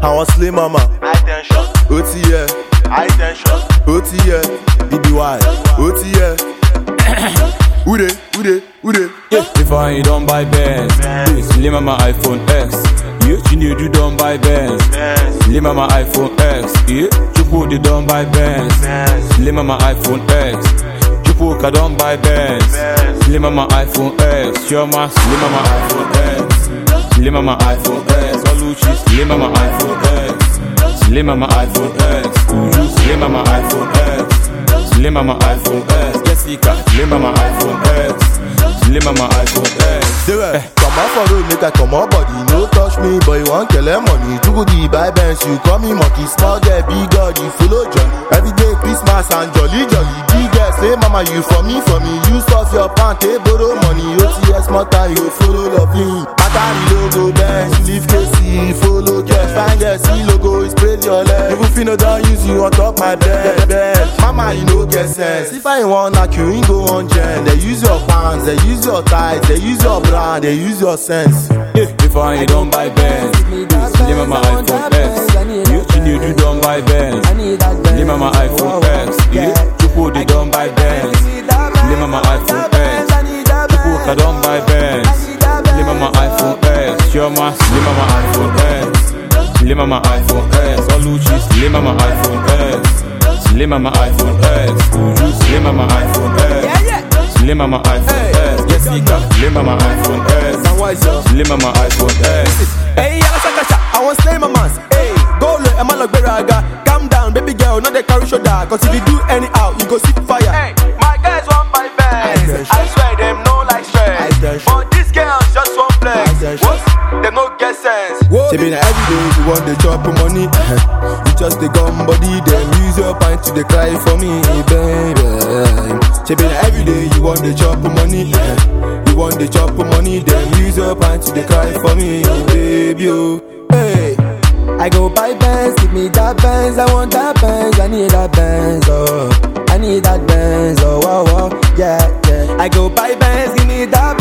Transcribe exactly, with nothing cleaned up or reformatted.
I want Slim Mama. High tension, O T yeah, high tension. O T yeah, B B Y, O T yeah. Who dey, who dey, who dey? Yeah. If I ain't don't buy Benz, Slim on my iPhone X. You need to don't buy Benz, Slim on my iPhone X. Yeah, Chupu they don't buy Benz, Slim on my iPhone X. Chupu ka don't buy Benz, Slim on my iPhone X. Shoma Slim on my iPhone X, Slim on my iPhone X. Oluchi Slim on my iPhone X, Slim on my iPhone X. Uju Slim on my iPhone X, Slim on my iPhone X. Jessica Slim on my iPhone X, Slim on my iPhone X. Say well, come out for road, make I come out body. No touch me, but you want kill them money. You go the buy Benz, you call me monkey. Small girl, big God, you follow Johnny. Every day Christmas and jolly jolly. Big girl, say mama, you for me, for me. You stuff your pant, they borrow money. O T S motor, you follow lovely. Battery logo, Benz, leave K C, follow cash. Find your C logo, spread your leg. Even if no don't use you on top my bed, bed. Mama, you no get sense. If I want knock you, you go on gen. They use your pants, they use your ties, they use your brand, they use your sense. Yeah. If I ain't don't buy Benz, Slim on my iPhone X. You need to don't buy Benz, Slim on my iPhone X. Yeah, Chupu they don't buy Benz, Slim on my iPhone X. Chupu ka don't buy Benz, Slim on my iPhone X. Shoma Slim on my iPhone X, Slim on my iPhone X. Oluchi Slim on my iPhone X, Slim on my iPhone X. Uju Slim on my iPhone X, Slim on my iPhone X. Jessica Slim on my iPhone X, Slim on my iPhone X. Hey, Alasakasha, I want Slim Mamas. Hey, go low, Emma Logberaga. Calm down, baby girl, not the carry shoulder. Cause if you do anyhow, you go see fire. Hey, my guys want my Benz. I swear them no like stress. But these girls just want flex. What? Them no get sense. She been every day you want the chop money. You just the gum body, then use your pint to the cry for me, baby. She been every day you want the chop money. You want the chop money, then use your pint to the cry for me, baby. Oh, hey. I go buy Benz, give me that Benz. I want that Benz, I need that Benz. Oh, I need that Benz. Oh, wow, wow, yeah, yeah. I go buy Benz, give me that